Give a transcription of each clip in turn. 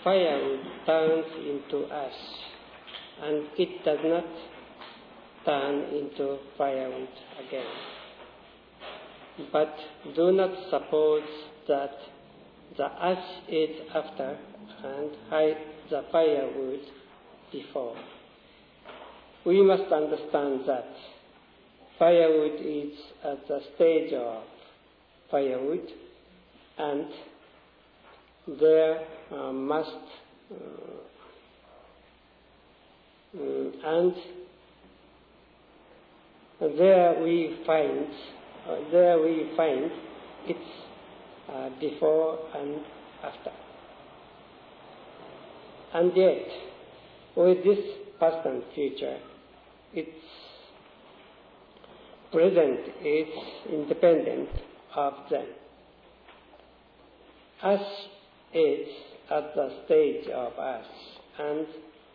firewood turns into ash, and it does not turn into firewood again. But do not suppose that the ash is after and the firewood before. We must understand that firewood is at the stage of firewood, and there there we find its before and after. And yet, with this past and future, its present is independent of them. Ash is at the stage of ash, and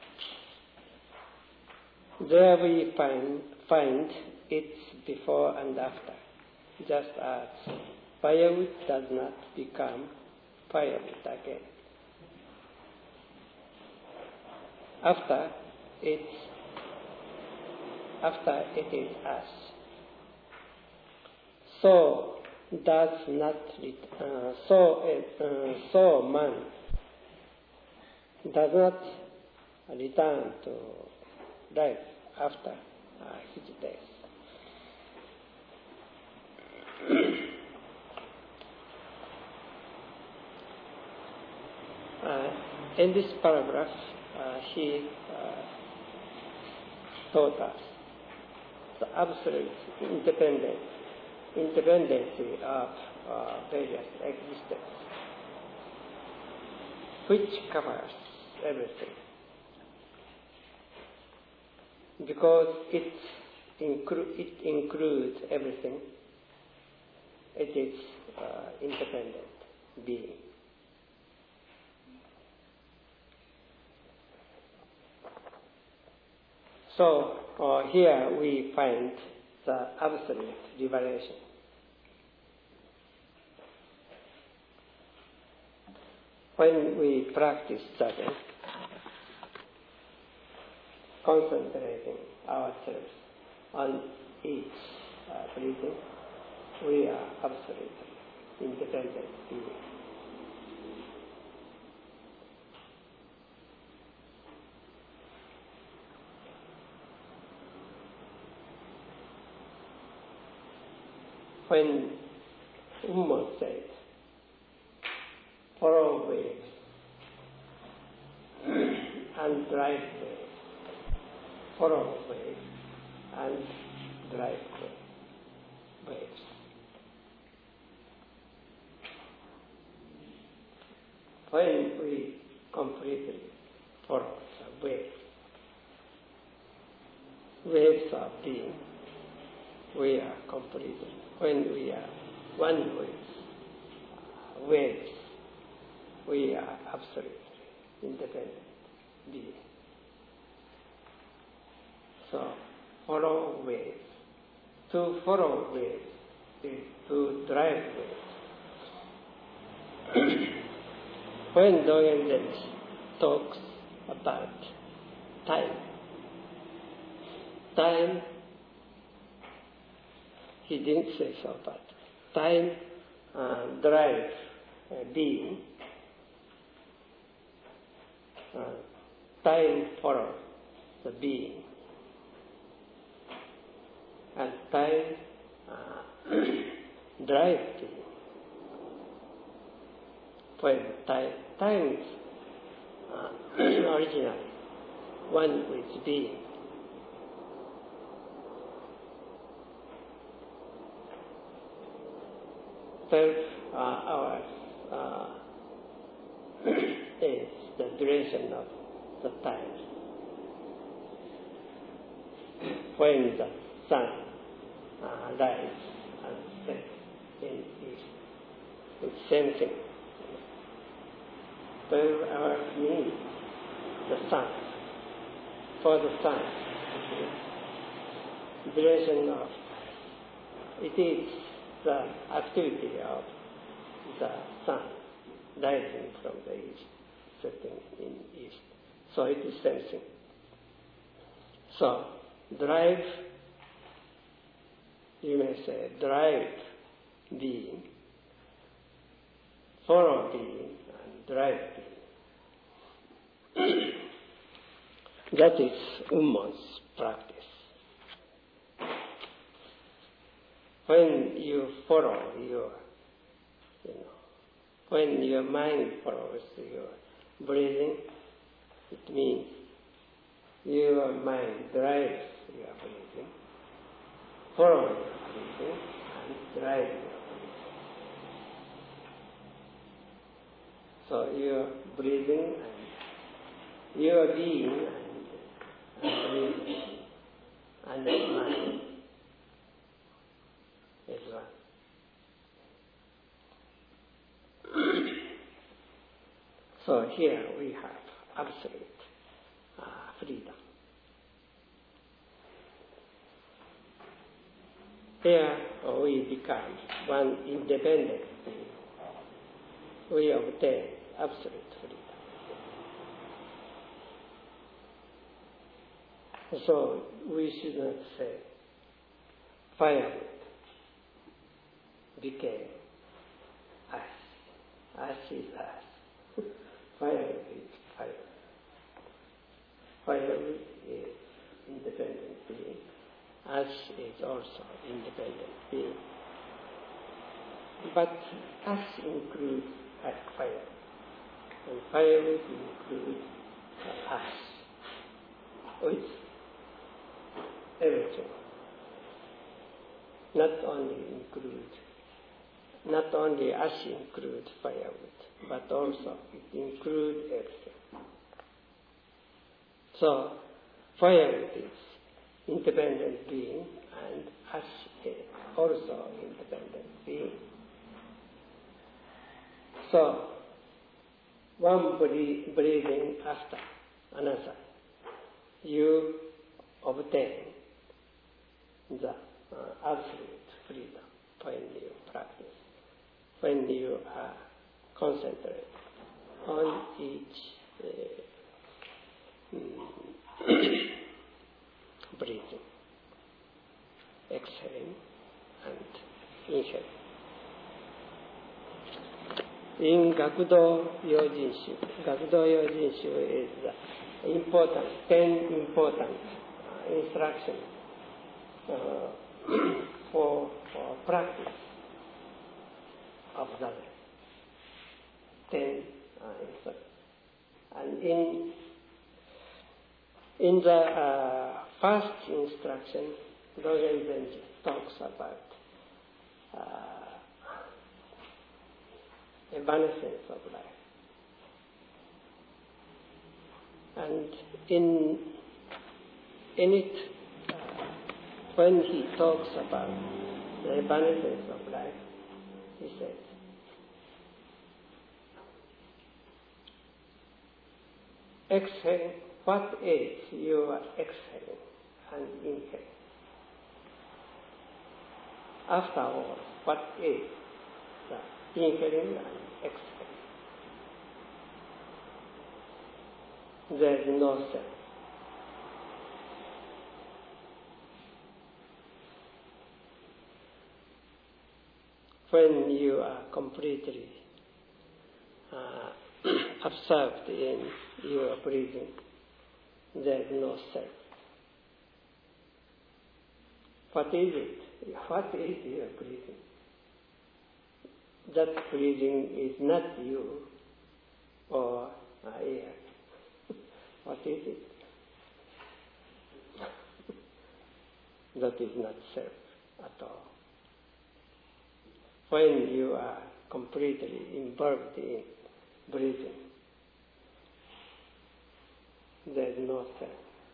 there we find its before and after, just as firewood does not become firewood again. After it is ash. So man does not return to life after his death. In this paragraph, he taught us the absolute independency of various existence, which covers everything, because it includes everything. It is independent being. So here we find the absolute liberation. When we practice study, concentrating ourselves on each breathing, we are absolutely independent beings. When Ummon said, follow waves and drive waves, follow waves and drive waves. When we completely follow the waves of being, we are completely. When we are one with waves, we are absolutely independent being. So, follow waves. To follow waves is to drive waves. When Dogen Zenji talks about time, he didn't say so, but time drives being. Time follows the being. And time drives being. When time is originally one with being. Hours is the duration of the time. When the sun rises and sets in east, it's same thing. 12 hours means the sun. For the sun, duration of it is the activity of the sun rising from the east. setting in East. So it is sensing. So drive, you may say, drive being, follow being, and drive being. That is Ummon's practice. When you follow when your mind follows your breathing, it means your mind drives your breathing, follow your breathing, and drive your breathing. So your breathing and your being and breathing and mind is one. So here we have absolute freedom. Here we become one independent being. We obtain absolute freedom. So we should not say firewood became us. Us is us. Firewood is fire. Firewood is independent being. Us is also independent being. But us includes fire. And firewood includes us. With everything. Not only us include firewood, but also it includes everything. So, firewood is independent being, and us is also independent being. So, one breathing after another, you obtain the absolute freedom when you practice, when you are concentrated on each breathing, exhaling and inhaling. In Gakudo Yojin-shu, Gakudo Yojin-shu is the 10 important instructions for practice of Zen. 10 instructions. And in the first instruction, Dogen Zenji talks about evanescence of life. And in it, when he talks about the evanescence of life, he says, exhale, what is you are exhaling and inhaling? After all, what is the inhaling and exhaling? There is no self. When you are completely absorbed in your breathing, there is no self. What is it? What is your breathing? That breathing is not you or air. What is it? That is not self at all. When you are completely involved in breathing, there is no self.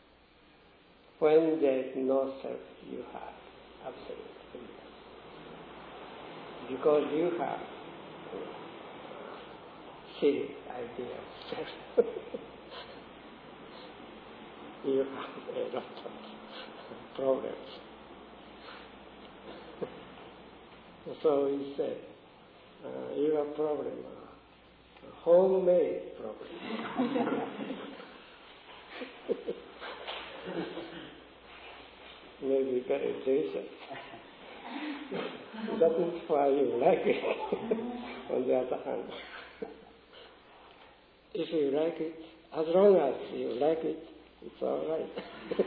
When there is no self, you have absolute freedom. Because you have silly idea of self. You have a lot of problems. So he said, your problem Homemade, probably. Maybe very delicious. That is why you like it. On the other hand, if you like it, as long as you like it, it's all right.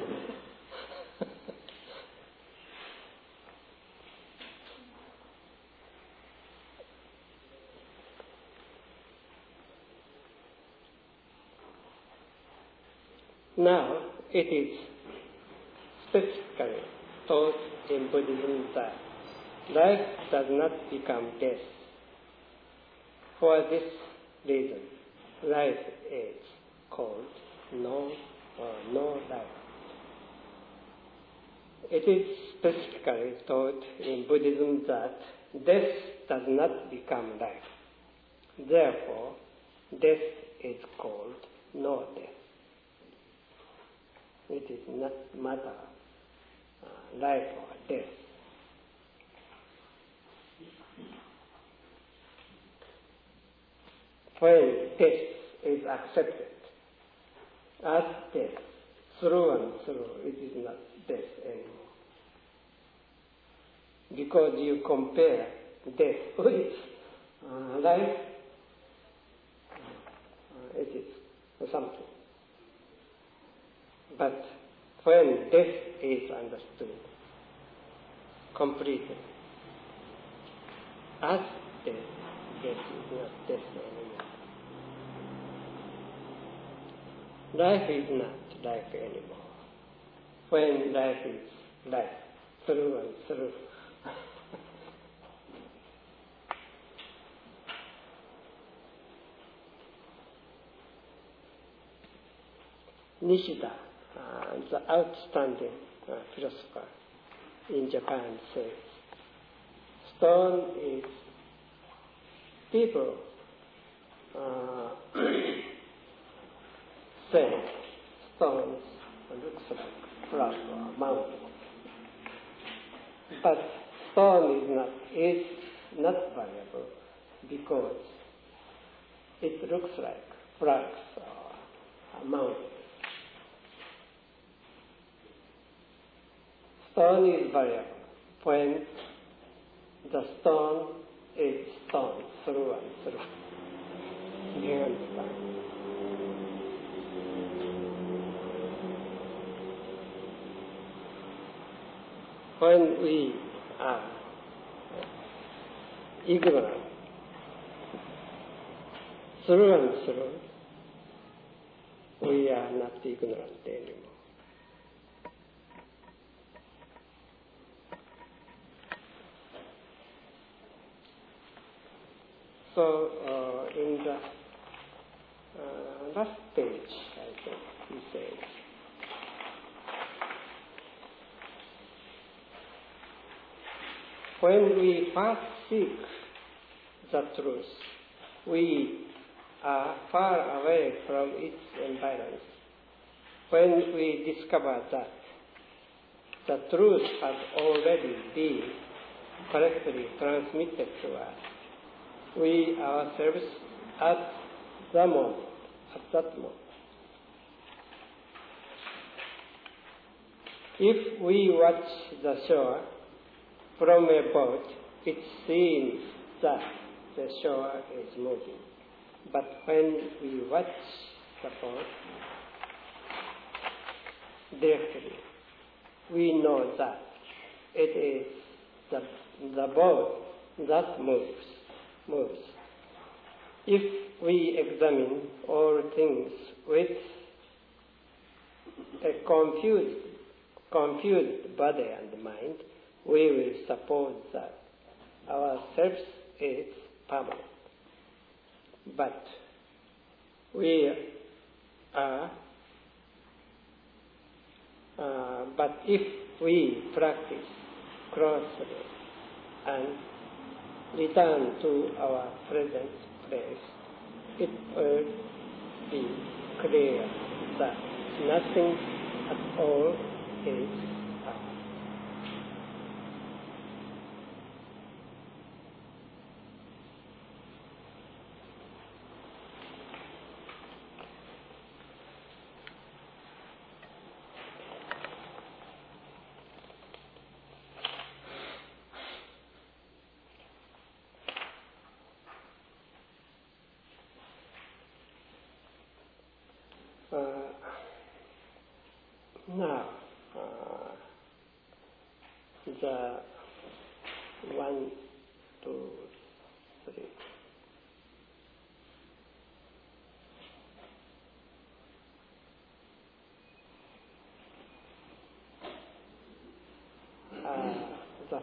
Now, it is specifically taught in Buddhism that life does not become death. For this reason, life is called no life. It is specifically taught in Buddhism that death does not become life. Therefore, death is called no death. It is not matter life or death. When death is accepted as death, through and through, it is not death anymore. Because you compare death with life, it is something. But when death is understood completely as death, death is not death anymore. Life is not life anymore. When life is life, through and through. Nishida, the outstanding philosopher in Japan, says, stone is people say stones looks like rock or mountain. But stone is not valuable because it looks like rocks or a mountain. Stone is variable when the stone is stone through and through. Do you understand? When we are ignorant, through and through, we are not ignorant anymore. So, in the last page, I think, he says, when we first seek the truth, we are far away from its environs. When we discover that the truth has already been correctly transmitted to us, we ourselves at that moment, if we watch the shore from a boat, it seems that the shore is moving. But when we watch the boat directly, we know that it is the boat that moves. If we examine all things with a confused body and mind, we will suppose that our self is permanent. But if we practice closely and return to our present place, it will be clear that nothing at all is ours. Now, the 1, 2, 3. The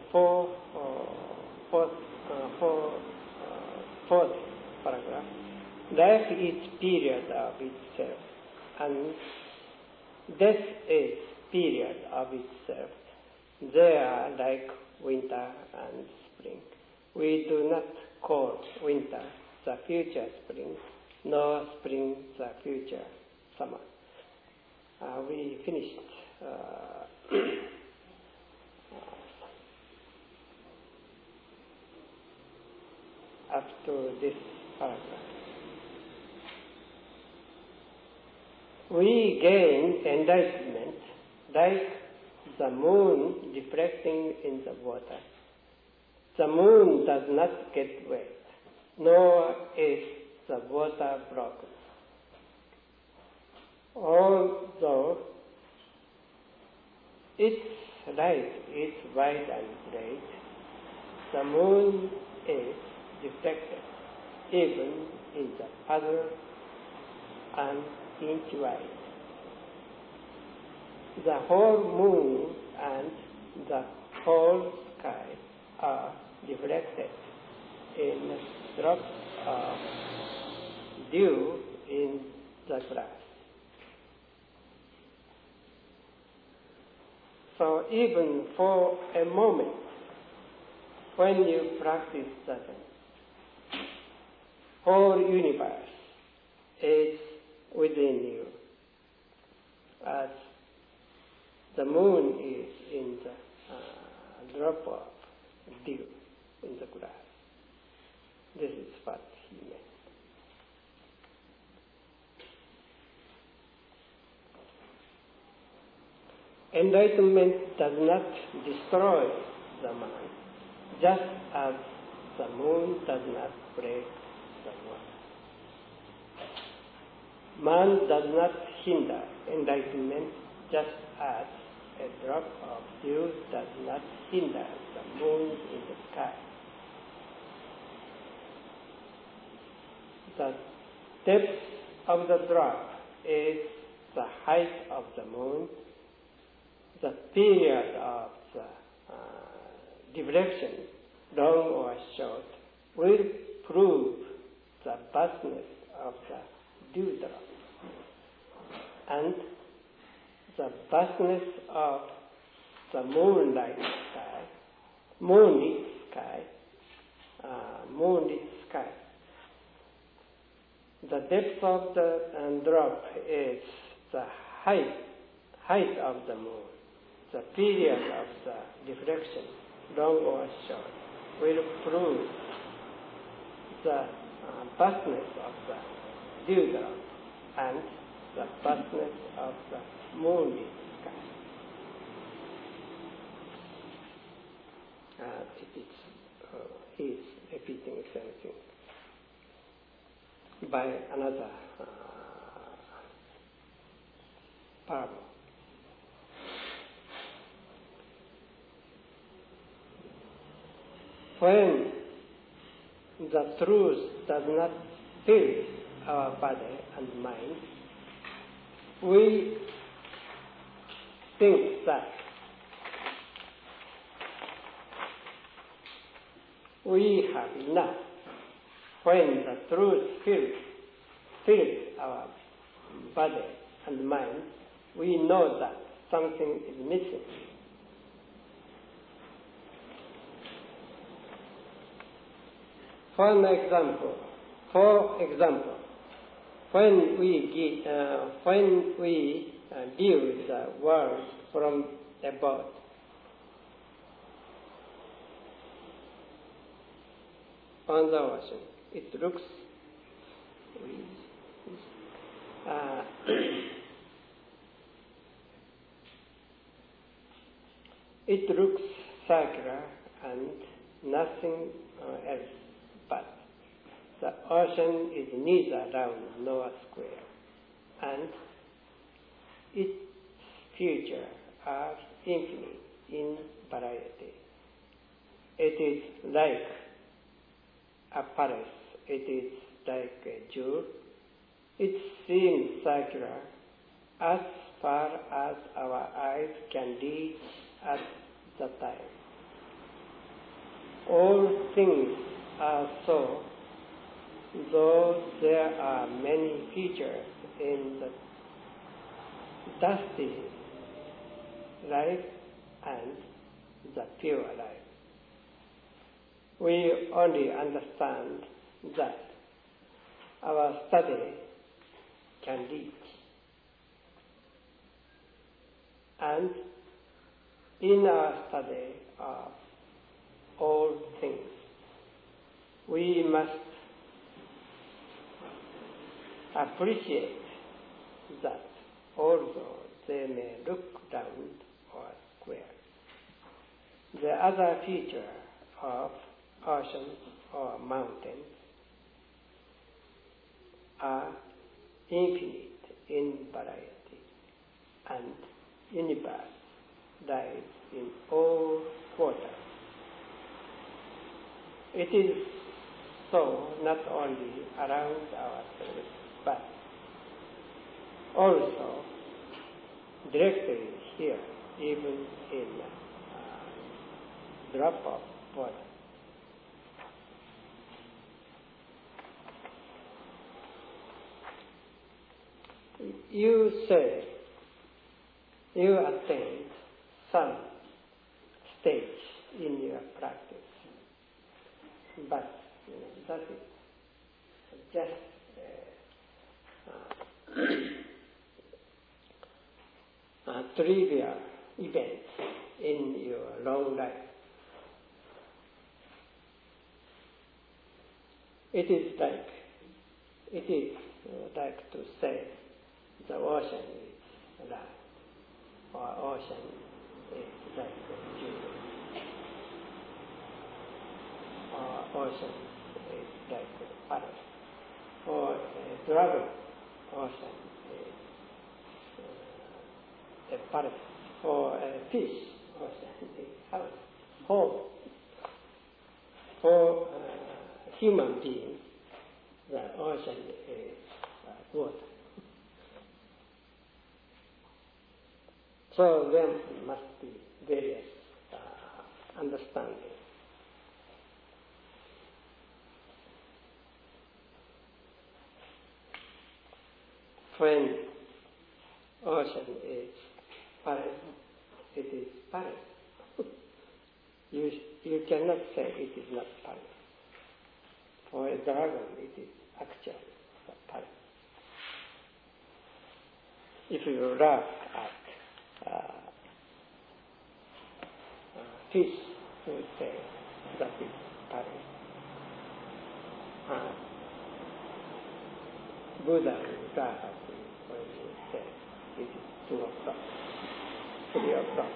fourth paragraph. Life is period of itself, and death is period of itself. They are like winter and spring. We do not call winter the future spring, nor spring the future summer. We finished up to this paragraph. We gain enlightenment like the moon reflecting in the water. The moon does not get wet, nor is the water broken. Although its light is white and bright, the moon is reflected even in the puddle and inch wide. The whole moon and the whole sky are reflected in drops of dew in the glass. So even for a moment, when you practice sadhana, whole universe is within you, as the moon is in the drop of dew in the glass. This is what he meant. Enlightenment does not destroy the mind, just as the moon does not break the world. Man does not hinder enlightenment, just as a drop of dew does not hinder the moon in the sky. The depth of the drop is the height of the moon. The period of the diffraction, long or short, will prove the vastness of the dewdrop. And the vastness of the moonlit sky. The depth of the drop is the height of the moon. The period of the diffraction, long or short, will prove the vastness of the dewdrop and the vastness of the moonlit sky. He is repeating something by another parable. When the truth does not fill our body and mind, we think that we have enough. When the truth fills our body and mind, we know that something is missing. For example, when we view the world from above, on the ocean, it looks circular and nothing else. But the ocean is neither round nor square, and its features are infinite in variety. It is like a palace, it is like a jewel. It seems circular as far as our eyes can reach at the time. All things are so, though there are many features in the dusty life and the pure life. We only understand that our study can reach. And in our study of all things, we must appreciate that although they may look round or square, the other feature of oceans or mountains are infinite in variety, and universe lies in all quarters. It is so not only around ourselves, but also directly here, even in a drop of water. You say you attained some stage in your practice, but that is just a trivial event in your long life. It is like to say the ocean is land, or ocean is like a jewel, or ocean is like a palace, or a dragon. Ocean is a palace, or a fish. Ocean is house, home. For human beings, the ocean is water. So there must be various understandings. When ocean is paradise, it is paradise. You cannot say it is not paradise. For a dragon, it is actually paradise. If you laugh at fish, you would say that is paradise. Buddha will laugh at you when you say it is 2 o'clock, 3 o'clock.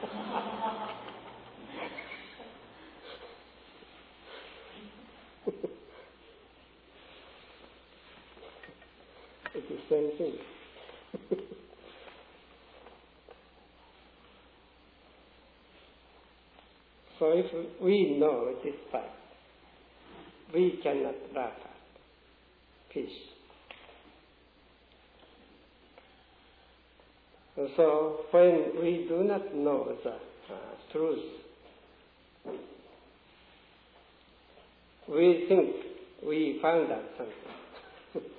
It is the same thing. So if we know this fact, we cannot laugh at fish. So when we do not know the truth, we think we found out something.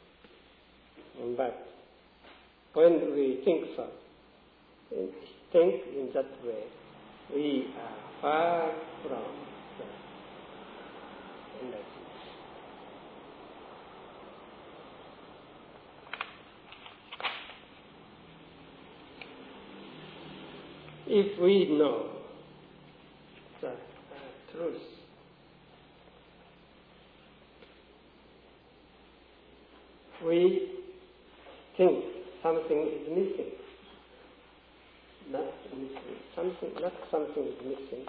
But when we think in that way, we are far from the enlightenment. If we know the truth, we think something is missing. Not something is missing.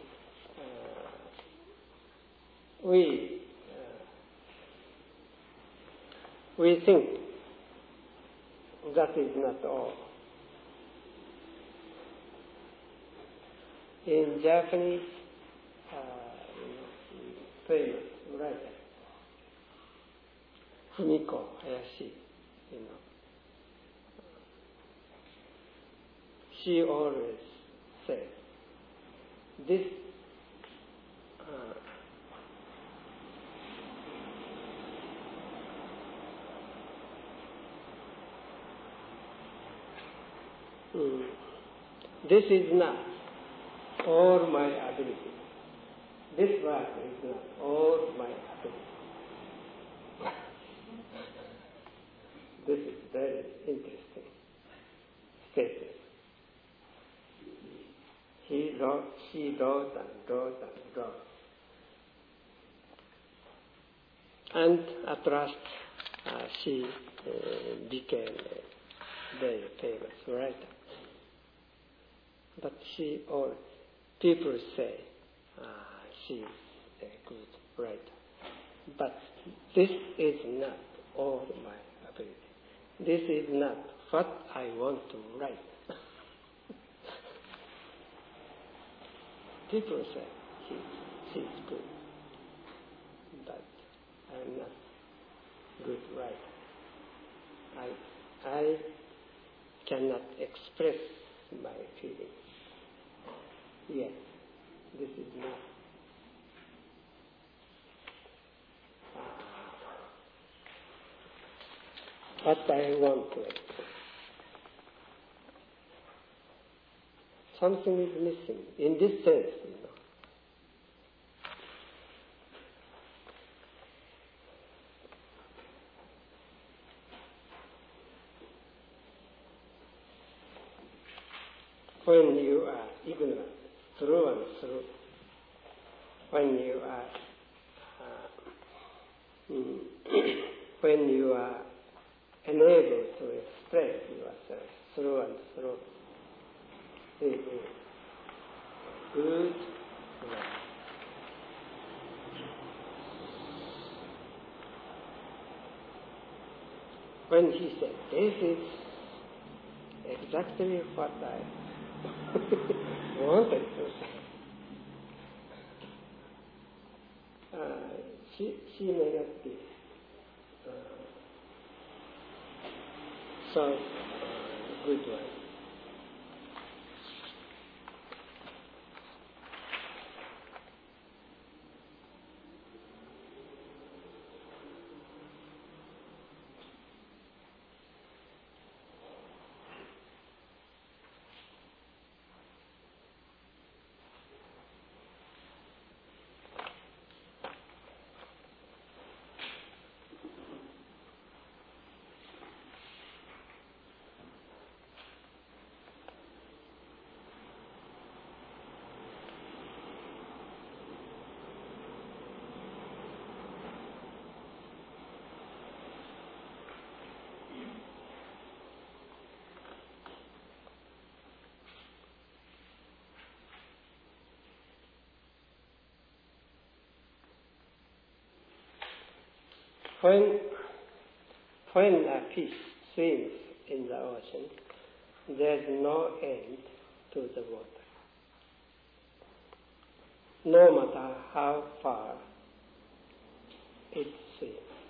We think that is not all. In Japanese, famous writer, Fumiko Hayashi, she always says, this this is not all my ability. This work is not all my ability. This is very interesting statement. She wrote and wrote and wrote. And at last she became a very famous writer. But people say she is a good writer. But this is not all my ability. This is not what I want to write. People say she is good, but I am not good writer. I cannot express my feelings. Yes, this is not what I want to express. Something is missing in this sense, When you are ignorant, through and through, when you are unable to express yourself through and through, it is good. When he said, this is exactly what I wanted to say. She may not be so good one. When a fish swims in the ocean, there is no end to the water. No matter how far it swims.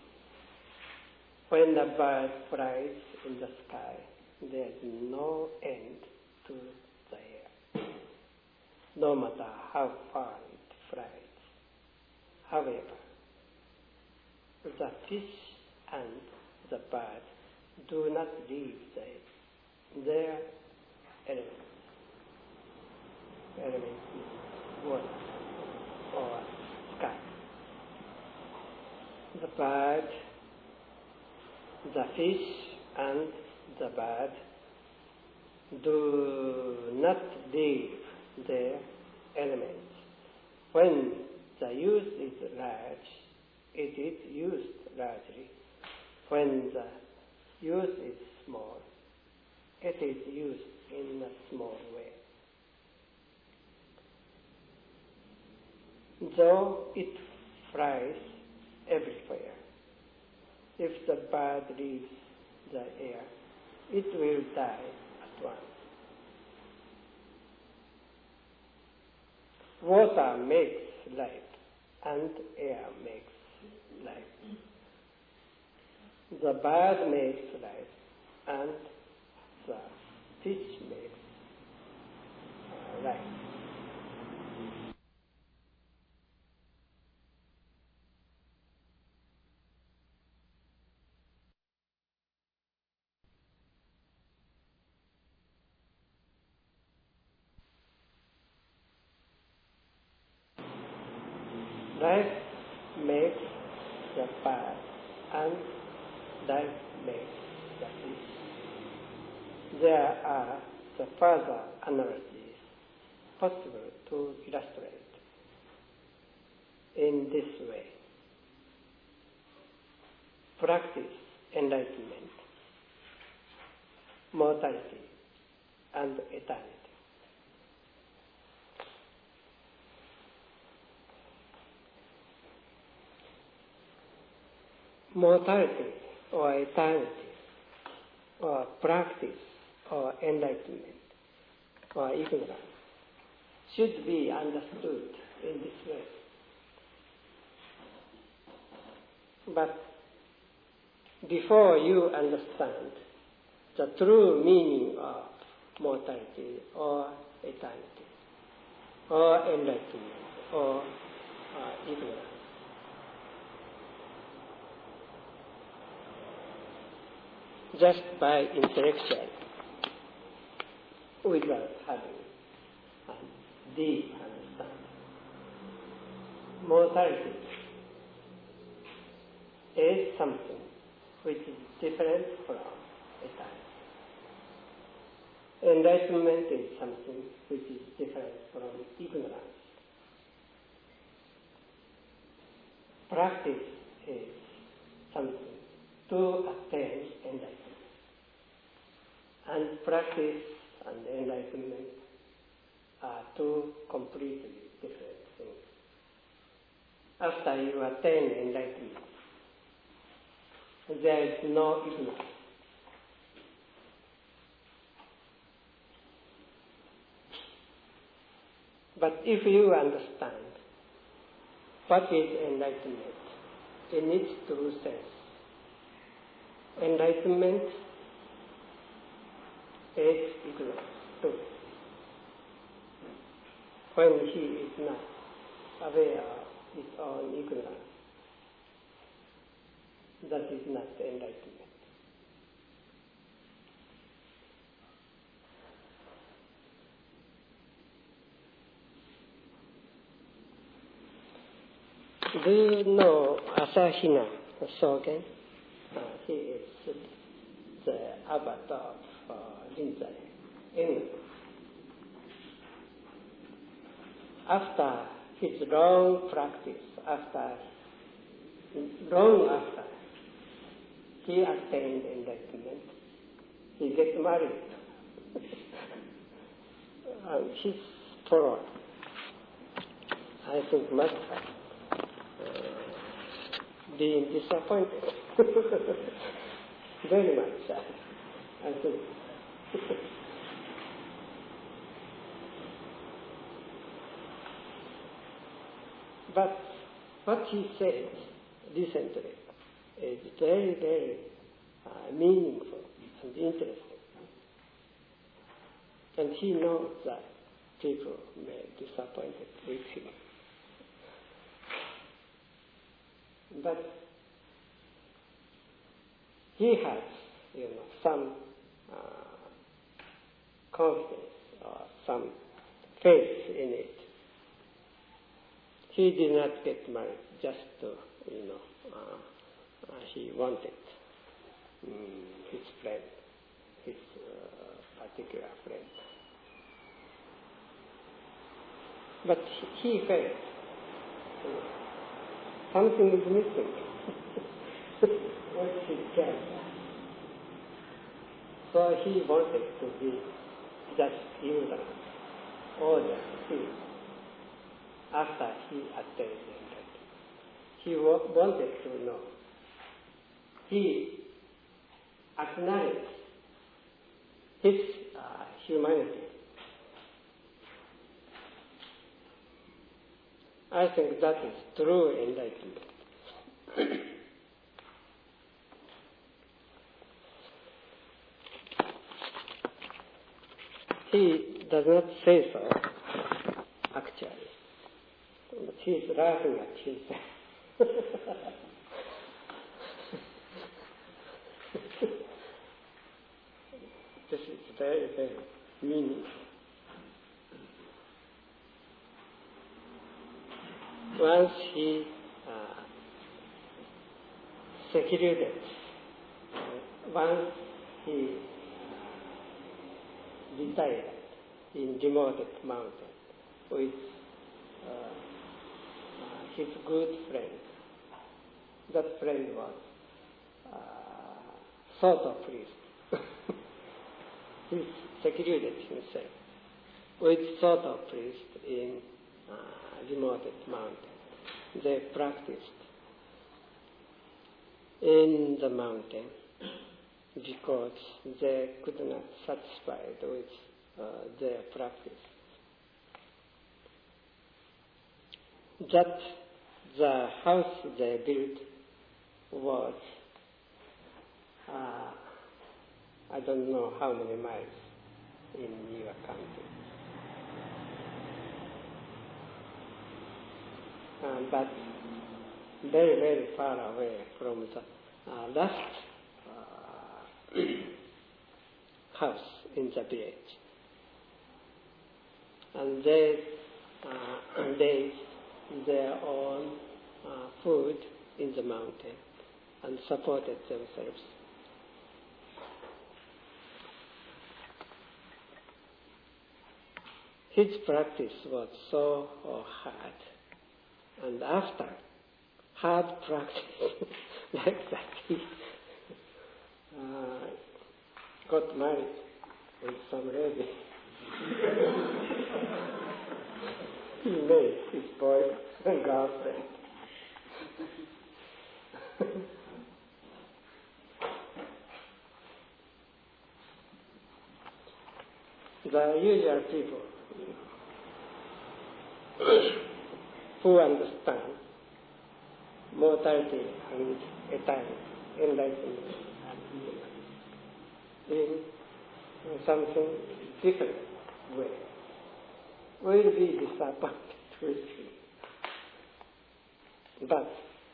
When the bird flies in the sky, there is no end to the air. No matter how far it flies. However, the fish and the bird do not leave their element. Element is water or sky. The bird, the fish and the bird do not leave their elements. When the use is large, it is used largely. When the use is small, it is used in a small way. Though it flies everywhere, if the bird leaves the air, it will die at once. water makes life and air makes life. The bird makes life and the fish makes life. Life makes the bird and life makes the fish. There are the further analogies possible to illustrate in this way. Practice enlightenment, mortality, and eternity. Mortality or eternity or practice or enlightenment or ignorance should be understood in this way. But before you understand the true meaning of mortality or eternity or enlightenment or ignorance, just by intellectual, without having a deep understanding. Mortality is something which is different from eternity. Enlightenment is something which is different from ignorance. Practice is something to attain enlightenment. And practice and enlightenment are two completely different things. After you attain enlightenment, there is no ignorance. But if you understand what is enlightenment in its true sense, enlightenment is ignorance too. When he is not aware of his own ignorance, that is not enlightenment. Do you know Asahina Shogen? He is the abbot of Rinzai. After his long practice, long after he attained enlightenment, he gets married. And his follower, I think, must have been disappointed. Very much, I think. But what he said recently is very, very meaningful and interesting. And he knows that people may be disappointed with him. But he has, some confidence or some faith in it. He did not get married just to, he wanted his friend, his particular friend. But he felt something is missing. What he can. So he wanted to be just ignorant or just free. After he attained enlightenment, he wanted to know. He acknowledged his humanity. I think that is true enlightenment. He does not say so, actually. But he is laughing at himself. This is very, very meaningful. Once he secluded, once he retired in remote mountain with his good friend. That friend was Soto priest. He secluded himself with Soto priest in remote mountain. They practiced in the mountain because they could not satisfied with their practice. That the house they built was I don't know how many miles in your country. But very, very far away from the last house in the village. And they raised their own food in the mountain and supported themselves. His practice was so hard. And after hard practice like that, he got married with some lady. He made his boy and girlfriend. The usual people who understand mortality and eternity, enlightenment, in something different way, will be disappointed with him. But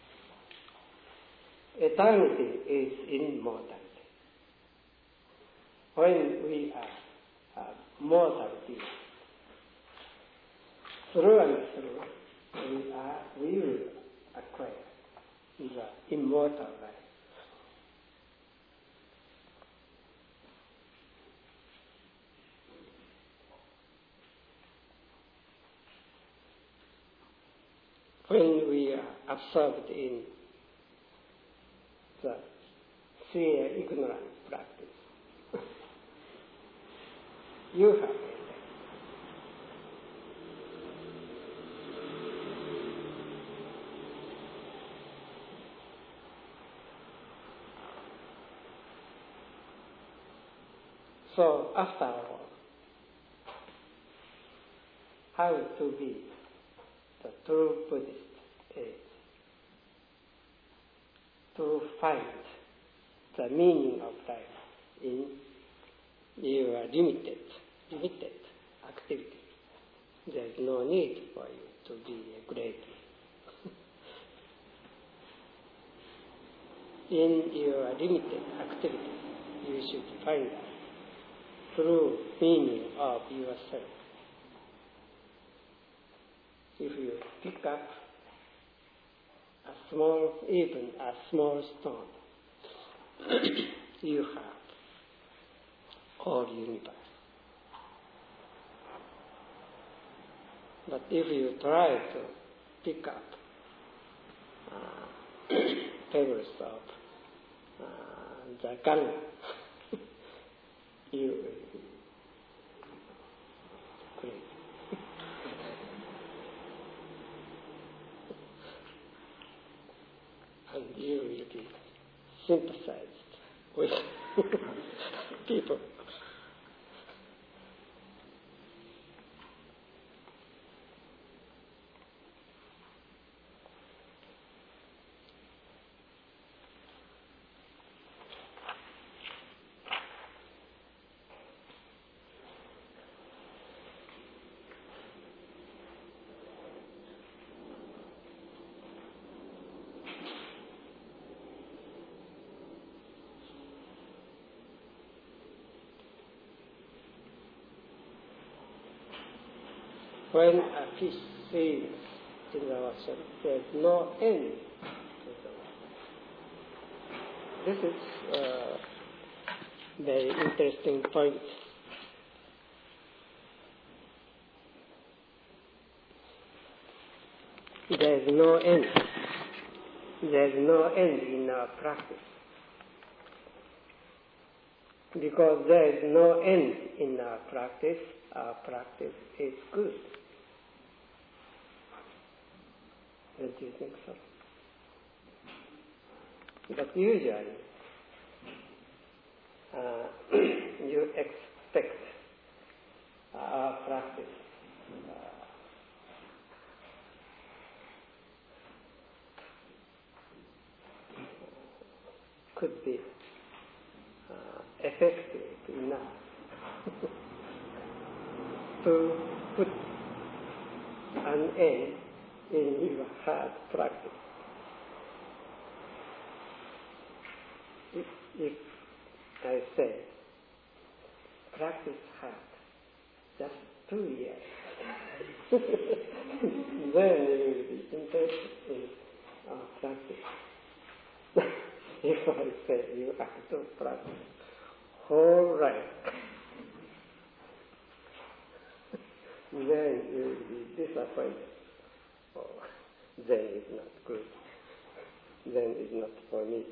eternity is immortality. When we are mortal beings, through and through, we will acquire the immortal life. When we are absorbed in the sheer ignorance practice, you have it. So, after all, how to be the true Buddhist is to find the meaning of life in your limited activity. There is no need for you to be a great. In your limited activity, you should find out true meaning of yourself. If you pick up even a small stone, you have all universe. But if you try to pick up pebbles of the Ganga, you will be crazy. And you will be sympathized with people. when a fish swims in the ocean, there's no end to the water. This is a very interesting point. There's no end. There's no end in our practice. Because there is no end in our practice is good. Don't you think so? But usually, you expect our practice could be effective enough to put an end in your hard practice. If I say, practice hard, just 2 years, then you will be interested in practice. If I say you have to practice whole life, then you will be disappointed. Oh, then it's not good. Then it's not for me.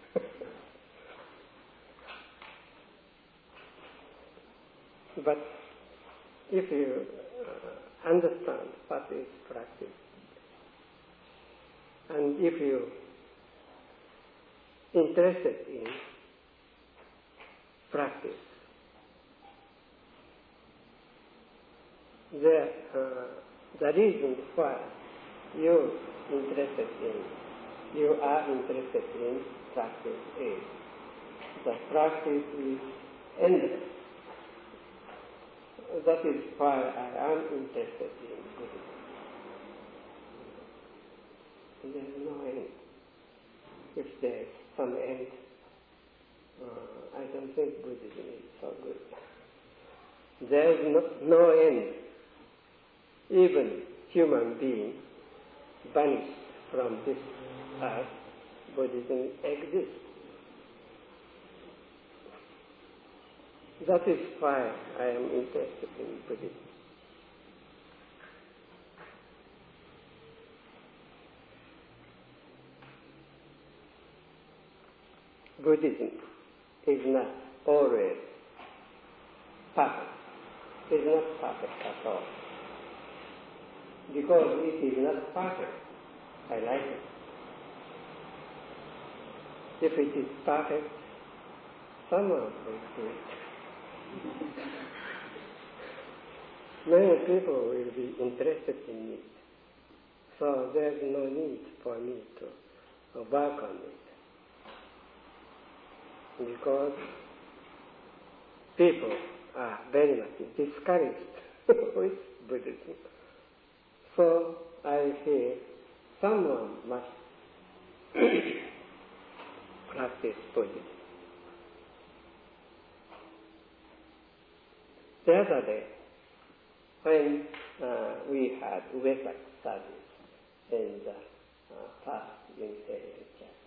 But if you understand what is practice, and if you interested in practice, the reason why you are interested in practice is the practice is endless. That is why I am interested in Buddhism. There is no end. If there is some end, I don't think Buddhism is so good. There is no end. Even human beings vanished from this earth, Buddhism exists. That is why I am interested in Buddhism. Buddhism is not always perfect. It is not perfect at all. Because it is not perfect, I like it. If it is perfect, someone will do it. Many people will be interested in it. So there is no need for me to work on it. Because people are very much discouraged with Buddhism. So I feel someone must practice Buddhism. The other day, when we had Vesak service in the first Unitarian Church,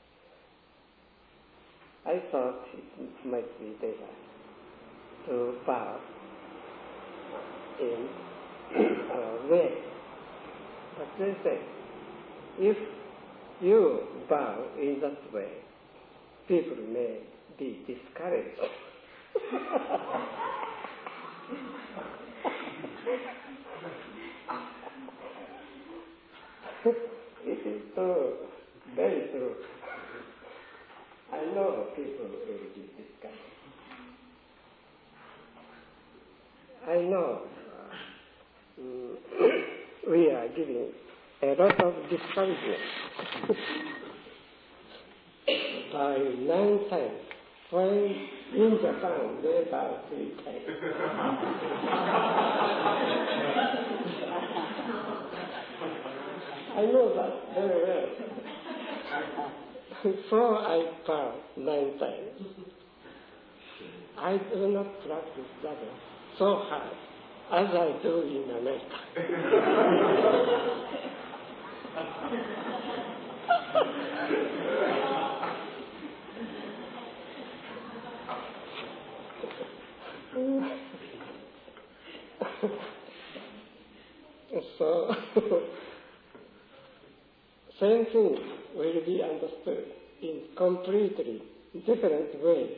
I thought it might be better to bow in our way. But they say, if you bow in that way, people may be discouraged. It is true, very true. I know people will be discouraged. I know we are giving a lot of discouragement. By 9 times, when in Japan they bow 3 times. I know that very well. So I bow 9 times. I do not practice that so hard. as I do in America. So, same thing will be understood in completely different ways,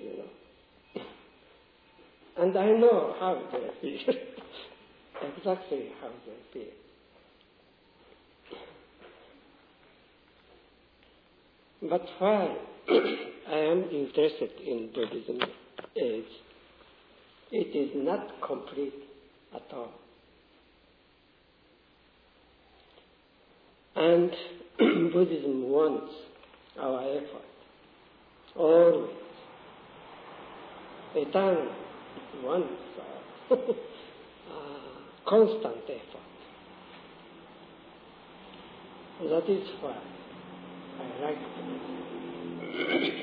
And I know how they feel, exactly how they feel. But why I am interested in Buddhism is it is not complete at all. And Buddhism wants our effort, always, eternally. It wants constant effort. That is why I like Buddhism.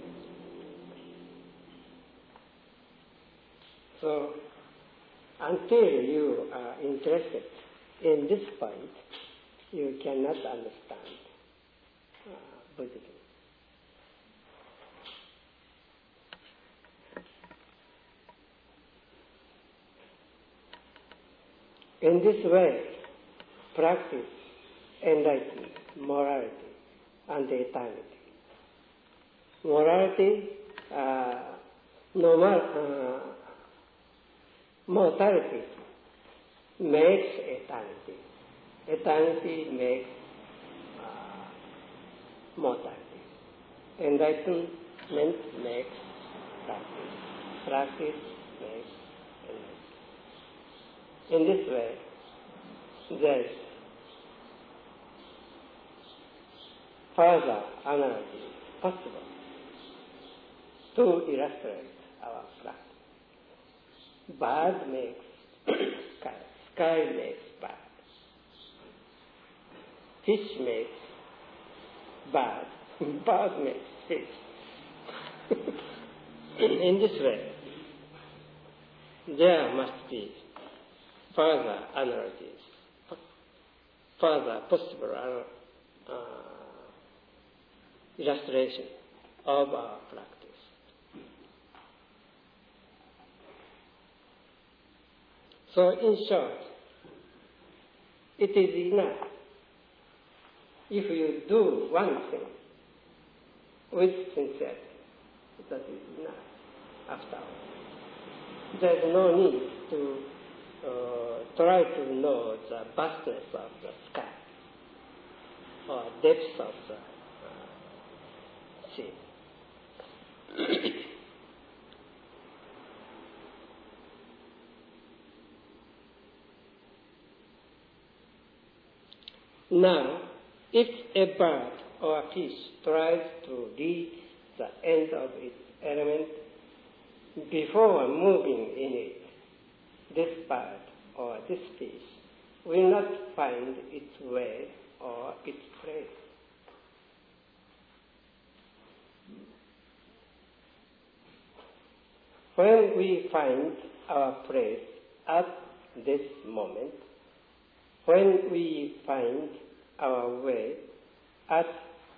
So, until you are interested in this point, you cannot understand Buddhism. In this way, practice enlightenment, morality, and eternity. Morality, mortality makes eternity. Eternity makes mortality. Enlightenment makes practice. Practice makes enlightenment. In this way, there is further analogy possible to illustrate our practice. Bird makes sky. Sky makes bird. Fish makes bird. Bird makes fish. In this way, there must be further analogies, further possible illustration of our practice. So, in short, it is enough if you do one thing with sincerity. That is enough after all. There is no need to try to know the vastness of the sky or depth of the sea. Now, if a bird or a fish tries to reach the end of its element before moving in it, this bird or this fish will not find its way or its place. When we find our place at this moment, when we find our way at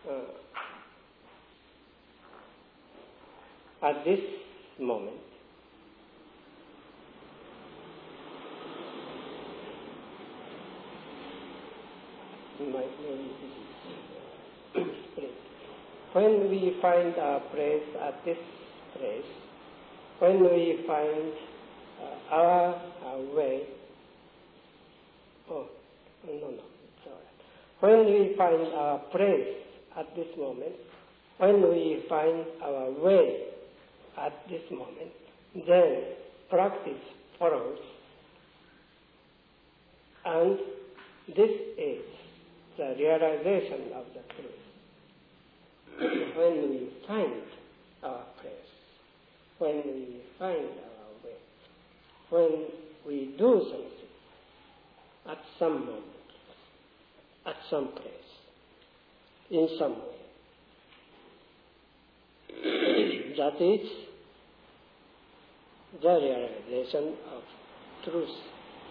this moment, when we find our place at this place, when we find our way, when we find our place at this moment, when we find our way at this moment, then practice follows. And this is the realization of the truth. When we find our place, when we find our way, when we do something at some moment, at some place, in some way, that is the realization of truth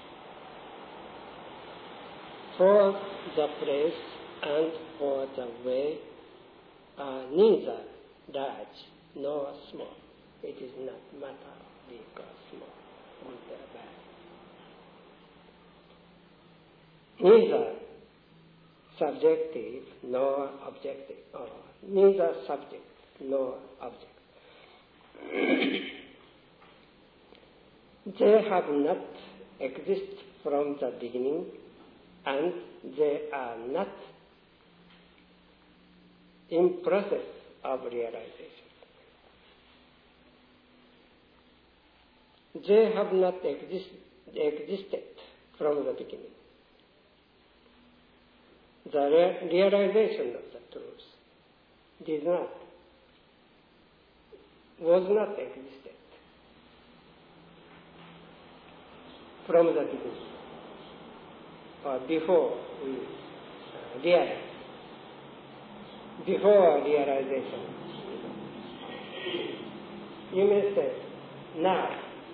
for the place and for the way are neither large nor small. It is not matter of big or small, good or bad. Neither subjective nor objective, or neither subject nor object. They have not existed from the beginning, and they are not in process of realization. They have not existed from the beginning. The realization of the truth was not existed from the beginning, or before we realize. Before realization, you may say, now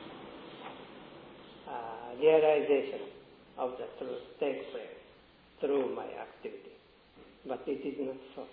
realization of the truth takes place through my activity. But it is not so.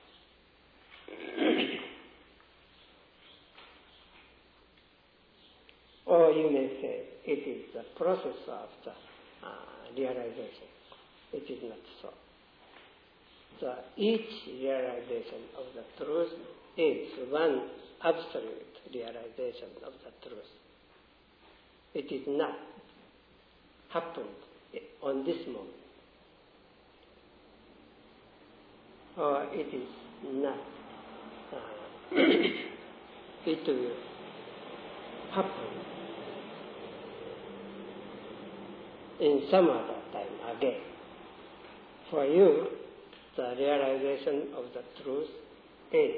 Or you may say, it is the process of the realization. It is not so. So each realization of the truth is one absolute realization of the truth. It is not happened on this moment. Or it is not. It will happen in some other time again. For you, the realization of the truth is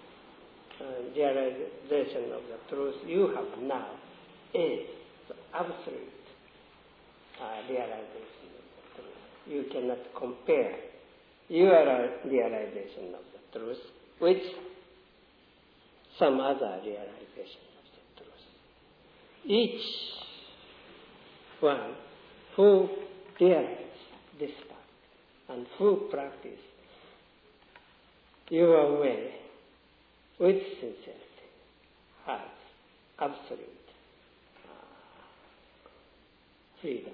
realization of the truth you have now is the absolute realization of the truth. You cannot compare your realization of the truth with some other realization of the truth. Each one who realizes this fact and who practice your way with sincerity has absolute freedom.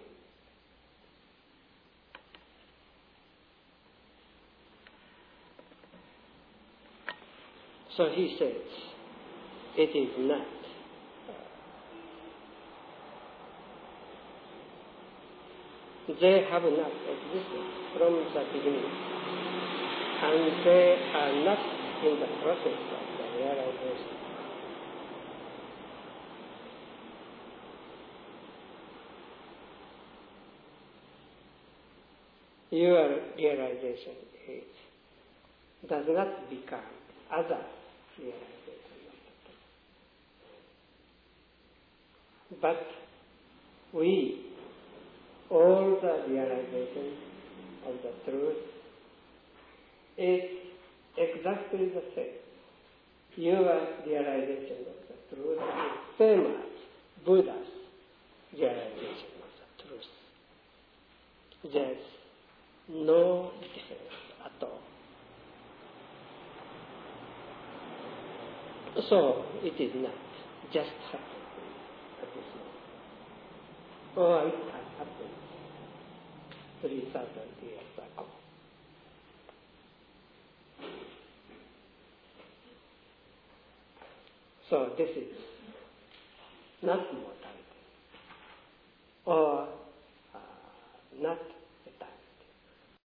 So he says, it is not they have not existed from the beginning, and they are not in the process of the realization. Your realization does not become other realization of the truth. But all the realization of the truth is exactly the same. Your realization of the truth is same as Buddha's realization of the truth. There's no difference at all. So it is not just happening at this moment. Or it has happened 3,000 years ago. So this is not mortality, or not eternity.